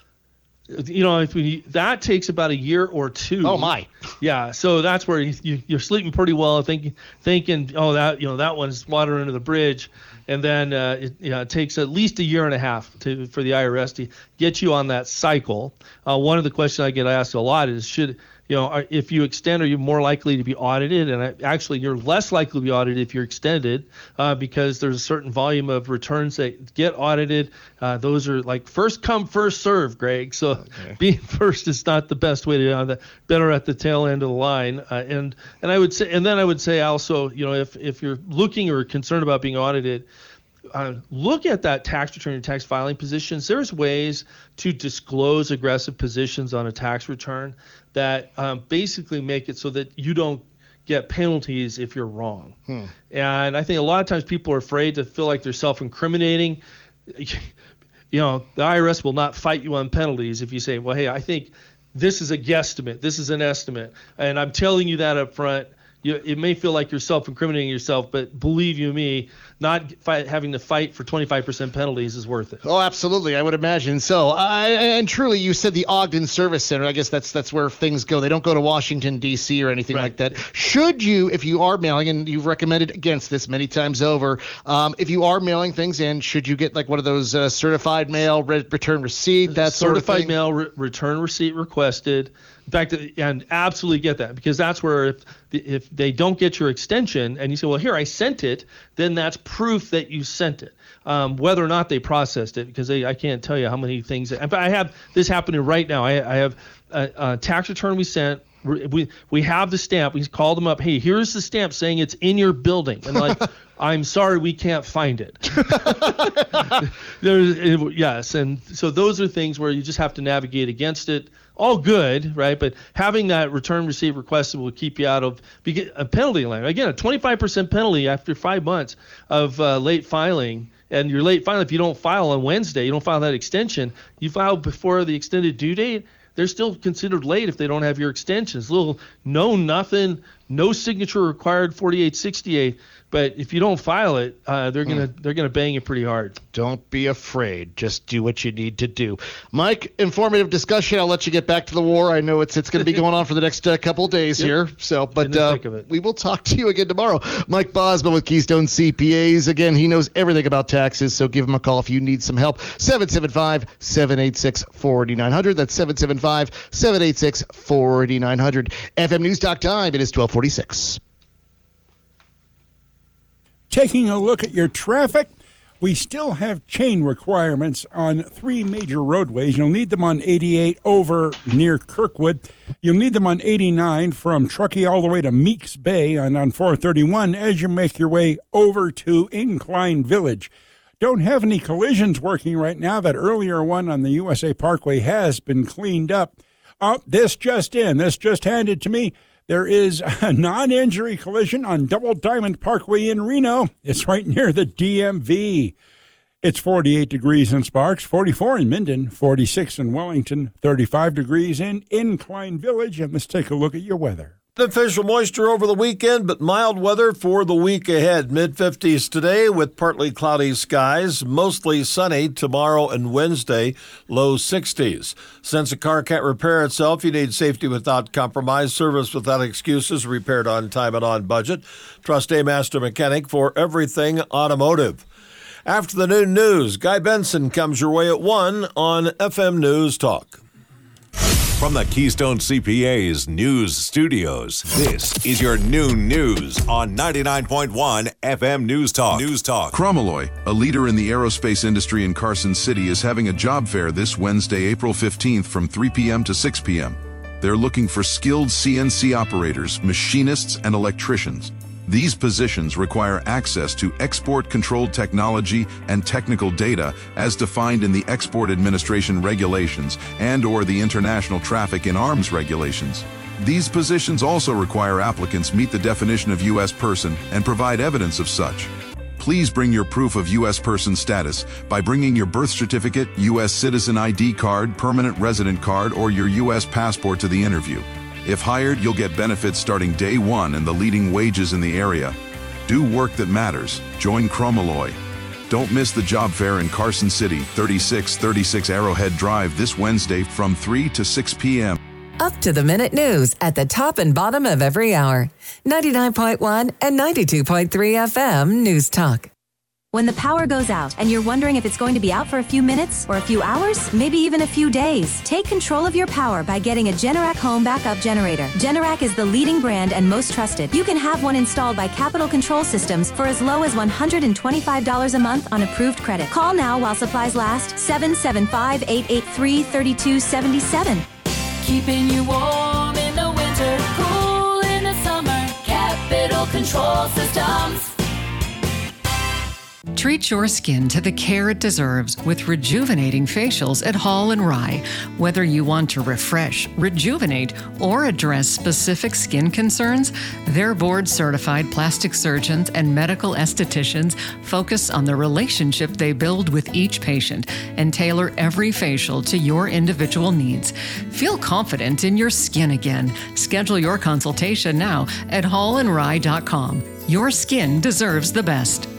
You know, if we, that takes about a year or two. Oh my! Yeah, so that's where you, you, you're sleeping pretty well, thinking, thinking, oh, that you know that one's water under the bridge, and then uh, it, you know, it takes at least a year and a half to for the I R S to get you on that cycle. Uh, one of the questions I get asked a lot is, should you know, are, if you extend, are you more likely to be audited? And I, actually, you're less likely to be audited if you're extended uh, because there's a certain volume of returns that get audited. Uh, those are like first come, first serve, Greg. So okay. being first is not the best way to do that. Better at the tail end of the line. Uh, and and I would say, and then I would say also, you know, if if you're looking or concerned about being audited, Uh, look at that tax return and tax filing positions. There's ways to disclose aggressive positions on a tax return that um, basically make it so that you don't get penalties if you're wrong. Hmm. And I think a lot of times people are afraid to feel like they're self-incriminating. You know, the I R S will not fight you on penalties if you say, well, hey, I think this is a guesstimate, this is an estimate, and I'm telling you that up front. You, it may feel like you're self-incriminating yourself, but believe you me, not fight, having to fight for twenty-five percent penalties is worth it. Oh, absolutely. I would imagine so. I, and truly, you said the Ogden Service Center. I guess that's that's where things go. They don't go to Washington, D C or anything right. like that. Should you, if you are mailing, and you've recommended against this many times over, um, if you are mailing things in, should you get like one of those uh, certified mail re- return receipt, that sort of thing? Certified mail re- return receipt requested. In fact, and absolutely get that, because that's where if if they don't get your extension and you say, well, here, I sent it, then that's proof that you sent it, um, whether or not they processed it, because they, I can't tell you how many things. That, I have this happening right now. I, I have a, a tax return we sent we we have the stamp. We called them up. Hey, here's the stamp saying it's in your building. And like, I'm sorry, we can't find it. There's, it. Yes, and so those are things where you just have to navigate against it. All good, right? But having that return receipt requested will keep you out of a penalty line. Again, a twenty-five percent penalty after five months of uh, late filing. And you're late filing if you don't file on Wednesday, you don't file that extension, you file before the extended due date, they're still considered late if they don't have your extensions. Little no nothing, no signature required, forty-eight sixty-eight. But if you don't file it, uh, they're gonna mm. they're gonna bang you pretty hard. Don't be afraid. Just do what you need to do. Mike, informative discussion. I'll let you get back to the war. I know it's it's going to be going on for the next uh, couple of days yep. here. So, but uh, we will talk to you again tomorrow. Mike Bosma with Keystone C P As. Again, he knows everything about taxes. So give him a call if you need some help. seven seven five, seven eight six, four nine zero zero. That's seven seven five, seven eight six, four nine zero zero. F M News Talk time. It is twelve forty-six. Taking a look at your traffic, we still have chain requirements on three major roadways. You'll need them on eighty-eight over near Kirkwood. You'll need them on eighty-nine from Truckee all the way to Meeks Bay and on four thirty-one as you make your way over to Incline Village. Don't have any collisions working right now. That earlier one on the U S A Parkway has been cleaned up. Oh, this just in. This just handed to me. There is a non-injury collision on Double Diamond Parkway in Reno. It's right near the D M V. It's forty-eight degrees in Sparks, forty-four in Minden, forty-six in Wellington, thirty-five degrees in Incline Village. And let's take a look at your weather. Beneficial moisture over the weekend, but mild weather for the week ahead. mid-fifties today with partly cloudy skies, mostly sunny tomorrow and Wednesday, low sixties. Since a car can't repair itself, you need safety without compromise, service without excuses, repaired on time and on budget. Trust A Master Mechanic for everything automotive. After the noon news, Guy Benson comes your way at one on F M News Talk. From the Keystone C P A's news studios, this is your noon news on ninety-nine point one F M News Talk. News Talk. Chromalloy, a leader in the aerospace industry in Carson City, is having a job fair this Wednesday, April fifteenth from three p.m. to six p.m. They're looking for skilled C N C operators, machinists, and electricians. These positions require access to export-controlled technology and technical data as defined in the Export Administration Regulations and or the International Traffic in Arms Regulations. These positions also require applicants meet the definition of U S person and provide evidence of such. Please bring your proof of U S person status by bringing your birth certificate, U S citizen I D card, permanent resident card, or your U S passport to the interview. If hired, you'll get benefits starting day one and the leading wages in the area. Do work that matters. Join Chromalloy. Don't miss the job fair in Carson City, thirty-six thirty-six Arrowhead Drive this Wednesday from three to six p.m. Up to the minute news at the top and bottom of every hour. ninety-nine point one and ninety-two point three F M News Talk. When the power goes out and you're wondering if it's going to be out for a few minutes or a few hours, maybe even a few days, take control of your power by getting a Generac home backup generator. Generac is the leading brand and most trusted. You can have one installed by Capital Control Systems for as low as one hundred twenty-five dollars a month on approved credit. Call now while supplies last. seven seven five, eight eight three, three two seven seven. Keeping you warm in the winter, cool in the summer. Capital Control Systems. Treat your skin to the care it deserves with rejuvenating facials at Hall and Rye. Whether you want to refresh, rejuvenate, or address specific skin concerns, their board-certified plastic surgeons and medical estheticians focus on the relationship they build with each patient and tailor every facial to your individual needs. Feel confident in your skin again. Schedule your consultation now at hall and rye dot com. Your skin deserves the best.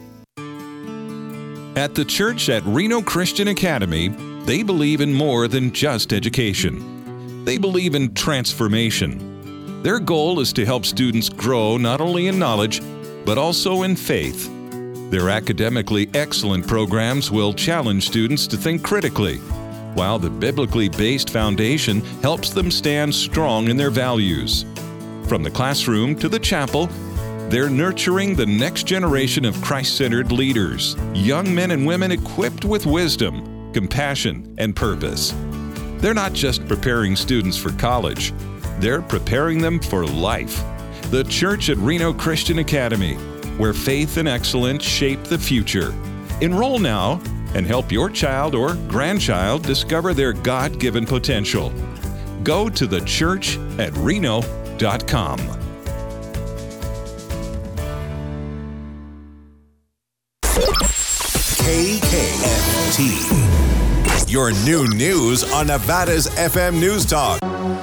At the church at Reno Christian Academy, they believe in more than just education. They believe in transformation. Their goal is to help students grow not only in knowledge, but also in faith. Their academically excellent programs will challenge students to think critically, while the biblically based foundation helps them stand strong in their values. From the classroom to the chapel, they're nurturing the next generation of Christ-centered leaders, young men and women equipped with wisdom, compassion, and purpose. They're not just preparing students for college. they're preparing them for life. The Church at Reno Christian Academy, where faith and excellence shape the future. Enroll now and help your child or grandchild discover their God-given potential. Go to the church at reno dot com. K K F T. Your new news on Nevada's F M News Talk.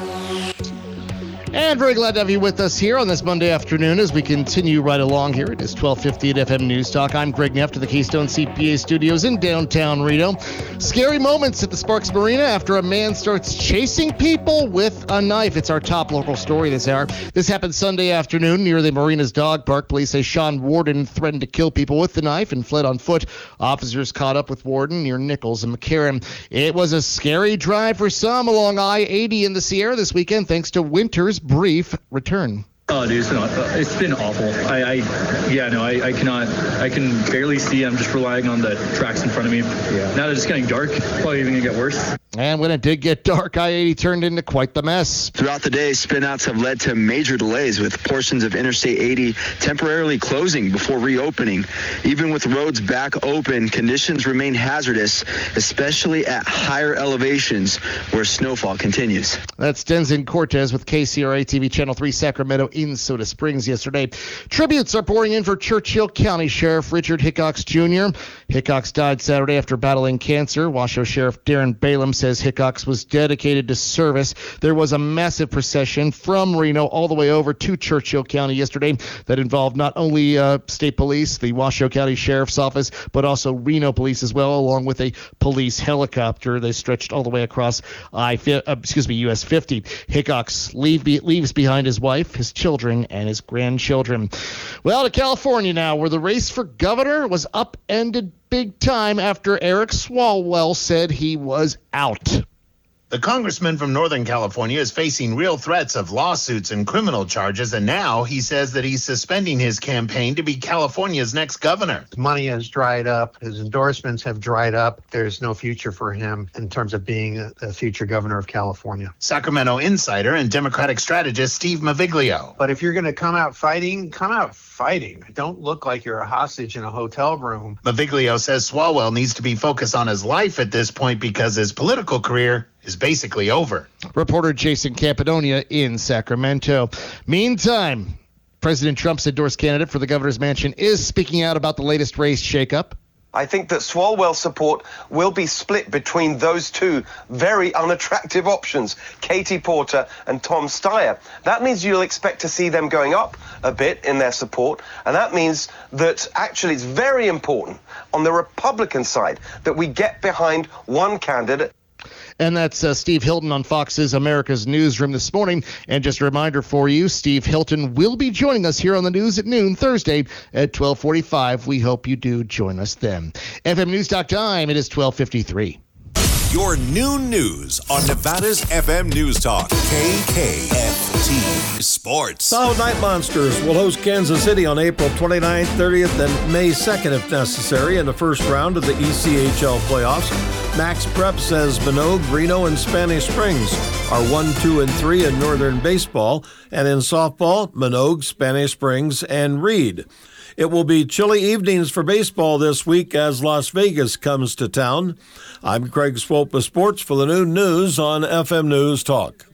And very glad to have you with us here on this Monday afternoon as we continue right along here. It is twelve fifty at F M News Talk. I'm Greg Neff to the Keystone C P A studios in downtown Reno. Scary moments at the Sparks Marina after a man starts chasing people with a knife. It's our top local story this hour. This happened Sunday afternoon near the Marina's dog park. Police say Sean Warden threatened to kill people with the knife and fled on foot. Officers caught up with Warden near Nichols and McCarran. It was a scary drive for some along I eighty in the Sierra this weekend thanks to winter's brief return. Oh, dude, it's been, it's been awful. I, I yeah, no, I, I cannot, I can barely see. I'm just relying on the tracks in front of me. Yeah. Now that it's getting dark, probably even gonna get worse. And when it did get dark, I eighty turned into quite the mess. Throughout the day, spinouts have led to major delays with portions of Interstate eighty temporarily closing before reopening. Even with roads back open, conditions remain hazardous, especially at higher elevations where snowfall continues. That's Denzen Cortez with K C R A T V Channel three Sacramento in Soda Springs yesterday. Tributes are pouring in for Churchill County Sheriff Richard Hickox Junior Hickox died Saturday after battling cancer. Washoe Sheriff Darren Balaam says Hickox was dedicated to service. There was a massive procession from Reno all the way over to Churchill County yesterday that involved not only uh, state police, the Washoe County Sheriff's Office, but also Reno Police as well, along with a police helicopter. They stretched all the way across I, uh, excuse me, U S fifty. Hickox leave, be, leaves behind his wife, his children, and his grandchildren. Well, to California now, where the race for governor was upended big time after Eric Swalwell said he was out. The congressman from Northern California is facing real threats of lawsuits and criminal charges, and now he says that he's suspending his campaign to be California's next governor. Money has dried up. His endorsements have dried up. There's no future for him in terms of being a, a future governor of California. Sacramento insider and Democratic strategist Steve Maviglio. But if you're going to come out fighting, come out fighting. Don't look like you're a hostage in a hotel room. Maviglio says Swalwell needs to be focused on his life at this point because his political career is basically over. Reporter Jason Campadonia in Sacramento. Meantime, President Trump's endorsed candidate for the governor's mansion is speaking out about the latest race shakeup. I think that Swalwell's support will be split between those two very unattractive options, Katie Porter and Tom Steyer. That means you'll expect to see them going up a bit in their support, and that means that actually it's very important on the Republican side that we get behind one candidate. And that's uh, Steve Hilton on Fox's America's Newsroom this morning. And just a reminder for you, Steve Hilton will be joining us here on the news at noon Thursday at twelve forty-five. We hope you do join us then. F M News Talk time, it is twelve fifty-three. Your noon news on Nevada's F M News Talk, K K F T Sports. South Night Monsters will host Kansas City on April twenty-ninth, thirtieth, and May second if necessary in the first round of the E C H L playoffs. Max Prep says Minogue, Reno, and Spanish Springs are one, two, and three in Northern baseball, and in softball, Minogue, Spanish Springs, and Reed. It will be chilly evenings for baseball this week as Las Vegas comes to town. I'm Craig Swope with sports for the noon news on F M News Talk.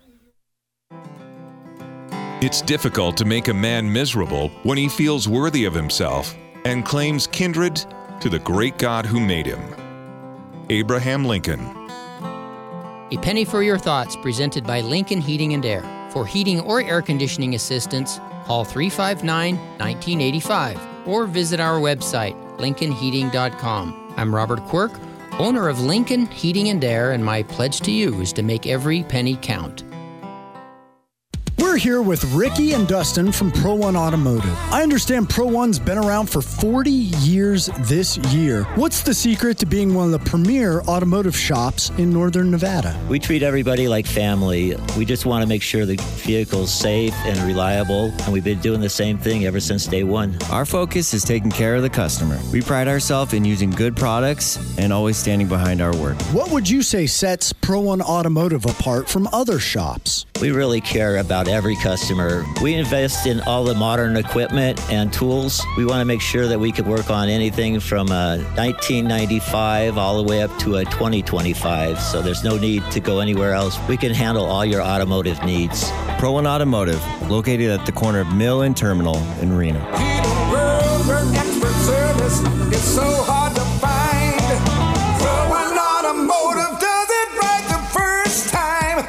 It's difficult to make a man miserable when he feels worthy of himself and claims kindred to the great God who made him. Abraham Lincoln. A penny for your thoughts, presented by Lincoln Heating and Air. For heating or air conditioning assistance, call three five nine, one nine eight five or visit our website, lincoln heating dot com. I'm Robert Quirk, owner of Lincoln Heating and Air, and my pledge to you is to make every penny count. We're here with Ricky and Dustin from Pro One Automotive. I understand Pro One's been around for forty years this year. What's the secret to being one of the premier automotive shops in Northern Nevada? We treat everybody like family. We just want to make sure the vehicle's safe and reliable, and we've been doing the same thing ever since day one. Our focus is taking care of the customer. We pride ourselves in using good products and always standing behind our work. What would you say sets Pro One Automotive apart from other shops? We really care about every customer. We invest in all the modern equipment and tools. We want to make sure that we can work on anything from a nineteen ninety-five all the way up to a twenty twenty-five, so there's no need to go anywhere else. We can handle all your automotive needs. Pro One Automotive, located at the corner of Mill and Terminal in Reno. Expert service is so hard to find. Pro One Automotive does it right the first time.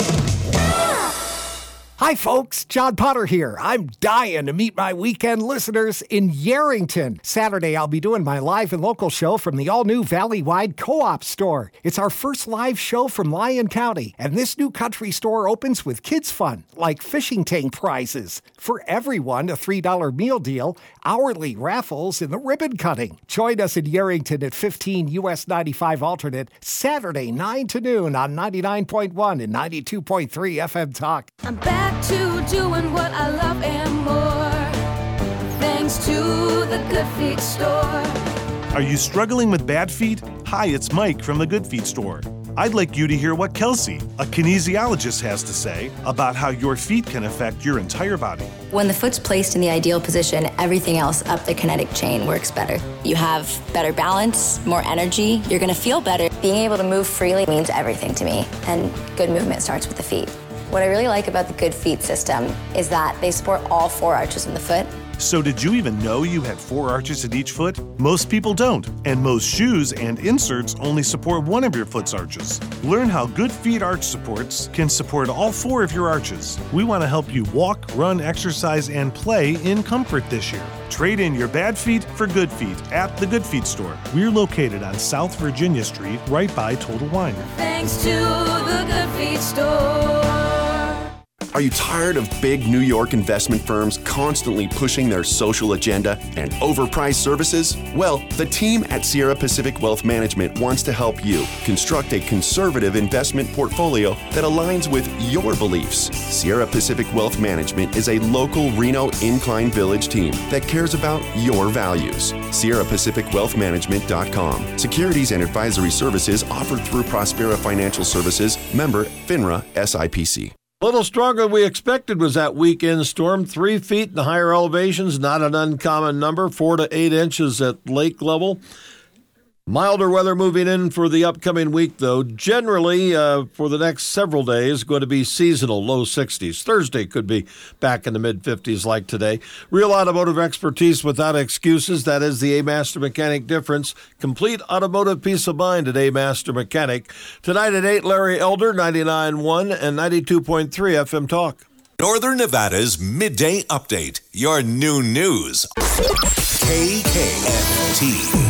Hi, folks. John Potter here. I'm dying to meet my weekend listeners in Yerington. Saturday, I'll be doing my live and local show from the all-new Valley-wide Co-op store. It's our first live show from Lyon County, and this new country store opens with kids' fun, like fishing tank prizes. For everyone, a three dollar meal deal, hourly raffles, and the ribbon cutting. Join us in Yerington at fifteen U S ninety-five Alternate, Saturday, nine to noon on ninety-nine point one and ninety-two point three F M Talk. I'm back to doing what I love and more, thanks to the Good Feet store. Are you struggling with bad feet? Hi, it's Mike from the Good Feet store. I'd like you to hear what Kelsey, a kinesiologist, has to say about how your feet can affect your entire body. When the foot's placed in the ideal position, everything else up the kinetic chain works better. You have better balance, more energy, you're gonna feel better. Being able to move freely means everything to me, and good movement starts with the feet. What I really like about the Good Feet system is that they support all four arches in the foot. So did you even know you had four arches in each foot? Most people don't, and most shoes and inserts only support one of your foot's arches. Learn how Good Feet arch supports can support all four of your arches. We want to help you walk, run, exercise, and play in comfort this year. Trade in your bad feet for good feet at the Good Feet store. We're located on South Virginia Street, right by Total Wine. Thanks to the Good Feet store. Are you tired of big New York investment firms constantly pushing their social agenda and overpriced services? Well, the team at Sierra Pacific Wealth Management wants to help you construct a conservative investment portfolio that aligns with your beliefs. Sierra Pacific Wealth Management is a local Reno Incline Village team that cares about your values. Sierra Pacific Wealth Management dot com. Securities and advisory services offered through Prospera Financial Services, member FINRA S I P C. A little stronger than we expected was that weekend storm. Three feet in the higher elevations, not an uncommon number. Four to eight inches at lake level. Milder weather moving in for the upcoming week, though. Generally, uh, for the next several days, going to be seasonal, low sixties. Thursday could be back in the mid-fifties like today. Real automotive expertise without excuses. That is the A-Master Mechanic difference. Complete automotive peace of mind at A-Master Mechanic. Tonight at eight, Larry Elder, ninety-nine point one and ninety-two point three F M Talk. Northern Nevada's Midday Update. Your new news. K K F T.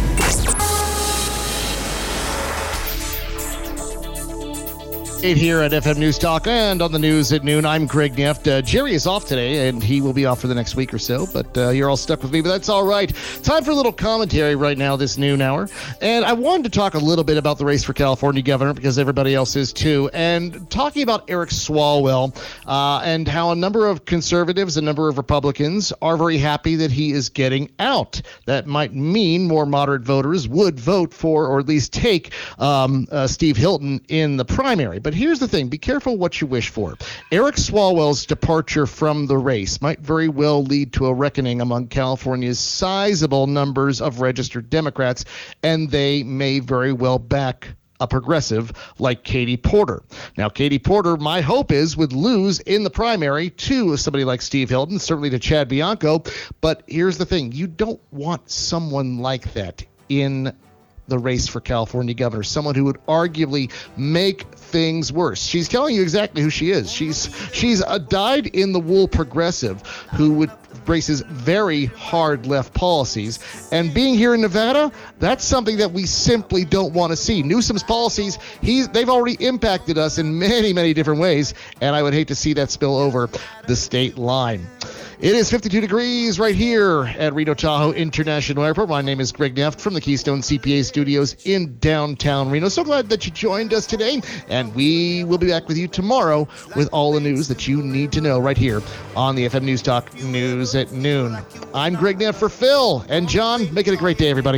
Here at F M News Talk and on the news at noon, I'm Greg Neft. Uh, Jerry is off today, and he will be off for the next week or so, but uh, you're all stuck with me, but that's all right. Time for a little commentary right now, this noon hour, and I wanted to talk a little bit about the race for California governor, because everybody else is too, and talking about Eric Swalwell uh, and how a number of conservatives, a number of Republicans are very happy that he is getting out. That might mean more moderate voters would vote for, or at least take um, uh, Steve Hilton in the primary. But here's the thing. Be careful what you wish for. Eric Swalwell's departure from the race might very well lead to a reckoning among California's sizable numbers of registered Democrats, and they may very well back a progressive like Katie Porter. Now, Katie Porter, my hope is, would lose in the primary to somebody like Steve Hilton, certainly to Chad Bianco. But here's the thing. You don't want someone like that in the race for California governor, someone who would arguably make things worse. She's telling you exactly who she is. She's she's a dyed-in-the-wool progressive who would embraces very hard left policies. And being here in Nevada, that's something that we simply don't want to see. Newsom's policies, he's, they've already impacted us in many, many different ways, and I would hate to see that spill over the state line. It is fifty-two degrees right here at Reno Tahoe International Airport. My name is Greg Neft from the Keystone C P A studios in downtown Reno. So glad that you joined us today, and we will be back with you tomorrow with all the news that you need to know right here on the F M News Talk News at noon. I'm Greg Neft for Phil and John. Make it a great day, everybody.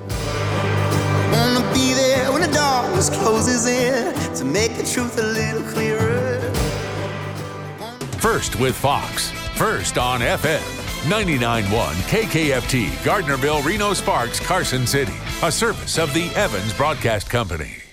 Wanna be there when the darkness closes in to make the truth a little clearer. First with Fox. First on F M. ninety-nine point one K K F T, Gardnerville, Reno Sparks, Carson City. A service of the Evans Broadcast Company.